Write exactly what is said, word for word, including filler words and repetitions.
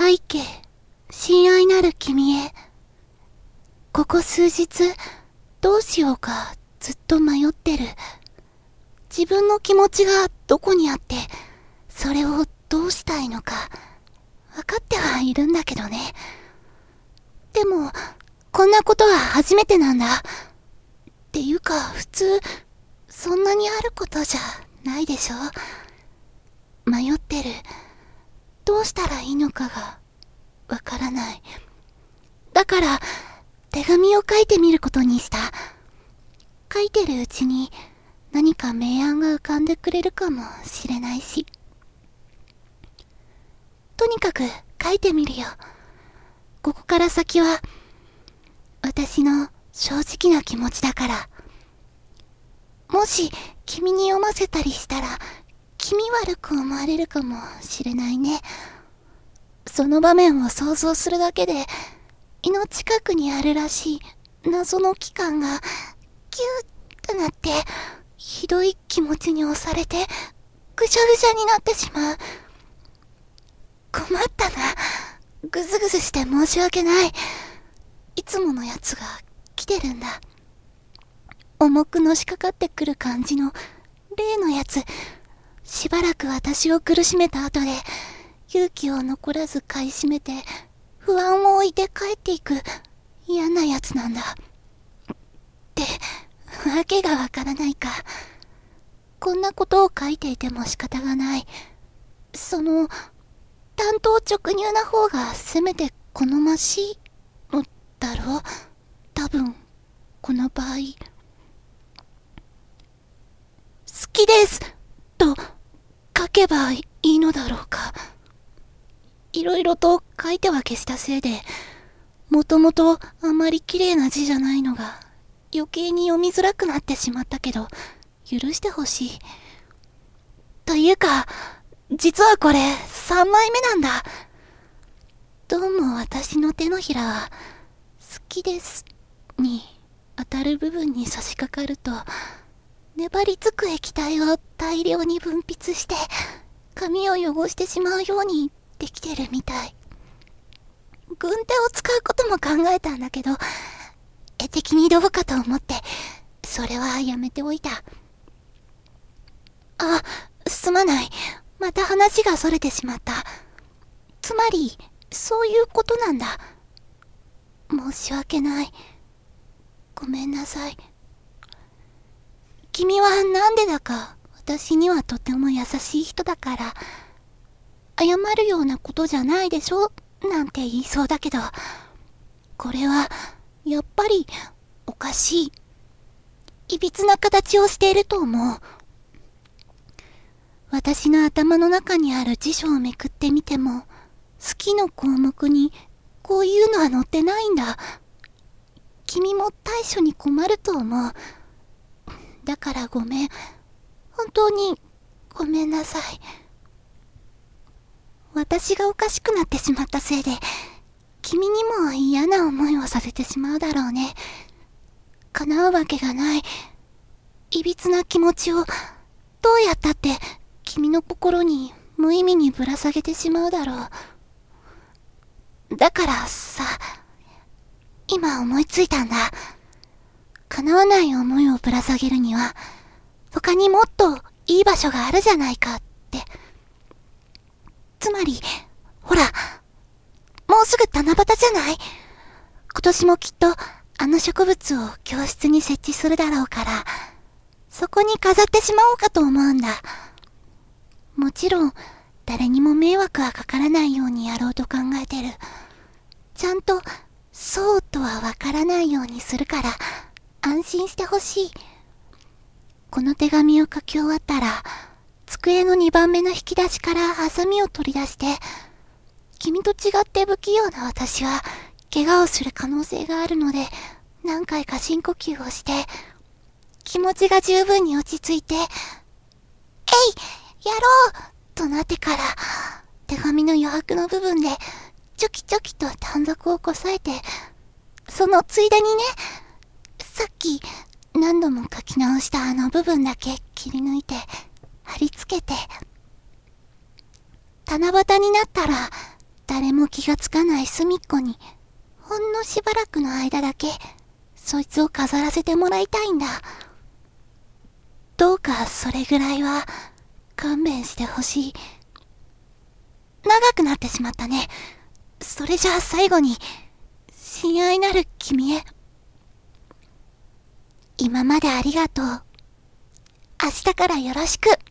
大家、親愛なる君へ。ここ数日、どうしようかずっと迷ってる。自分の気持ちがどこにあって、それをどうしたいのか、わかってはいるんだけどね。でも、こんなことは初めてなんだ。っていうか、普通、そんなにあることじゃないでしょ。迷ってる。どうしたらいいのかが、わからない。だから、手紙を書いてみることにした。書いてるうちに、何か明暗が浮かんでくれるかもしれないし。とにかく書いてみるよ。ここから先は私の正直な気持ちだから。もし君に読ませたりしたら気味悪く思われるかもしれないね。その場面を想像するだけで胃の近くにあるらしい謎の器官がキューッとなってひどい気持ちに押されてぐしゃぐしゃになってしまう。困ったな。ぐずぐずして申し訳ない。いつものやつが来てるんだ。重くのしかかってくる感じの例のやつ。しばらく私を苦しめた後で勇気を残らず買い占めて不安を置いて帰っていく嫌なやつなんだ。ってわけがわからないか。こんなことを書いていても仕方がない。その単刀直入な方がせめて好ましいのだろう。多分この場合。好きですと書けばいいのだろうか。いろいろと書いては消したせいで、もともとあまり綺麗な字じゃないのが余計に読みづらくなってしまったけど、許してほしい。というか、実はこれさんまいめなんだ。どうも私の手のひらは好きですに当たる部分に差し掛かると粘りつく液体を大量に分泌して髪を汚してしまうようにできてるみたい。軍手を使うことも考えたんだけど、絵的にどうかと思ってそれはやめておいた。あ、すまない。また話がそれてしまった。つまり、そういうことなんだ。申し訳ない。ごめんなさい。君はなんでだか、私にはとても優しい人だから、謝るようなことじゃないでしょなんて言いそうだけど、これは、やっぱり、おかしい。いびつな形をしていると思う。私の頭の中にある辞書をめくってみても、好きの項目にこういうのは載ってないんだ。君も対処に困ると思う。だからごめん。本当にごめんなさい。私がおかしくなってしまったせいで、君にも嫌な思いをさせてしまうだろうね。叶うわけがない。いびつな気持ちをどうやったって君の心に無意味にぶら下げてしまうだろう。だからさ、今思いついたんだ。叶わない思いをぶら下げるには、他にもっといい場所があるじゃないかって。つまり、ほら、もうすぐ七夕じゃない？今年もきっとあの植物を教室に設置するだろうから、そこに飾ってしまおうかと思うんだ。もちろん、誰にも迷惑はかからないようにやろうと考えてる。ちゃんと、そうとはわからないようにするから、安心してほしい。この手紙を書き終わったら、机のにばんめの引き出しからハサミを取り出して、君と違って不器用な私は、怪我をする可能性があるので、何回か深呼吸をして、気持ちが十分に落ち着いて、えい！やろうとなってから、手紙の余白の部分で、ちょきちょきと短冊をこさえて、そのついでにね、さっき何度も書き直したあの部分だけ切り抜いて、貼り付けて、七夕になったら、 誰も気がつかない隅っこに、ほんのしばらくの間だけ、そいつを飾らせてもらいたいんだ。どうかそれぐらいは、勘弁してほしい。長くなってしまったね。それじゃあ最後に、親愛なる君へ。今までありがとう。明日からよろしく。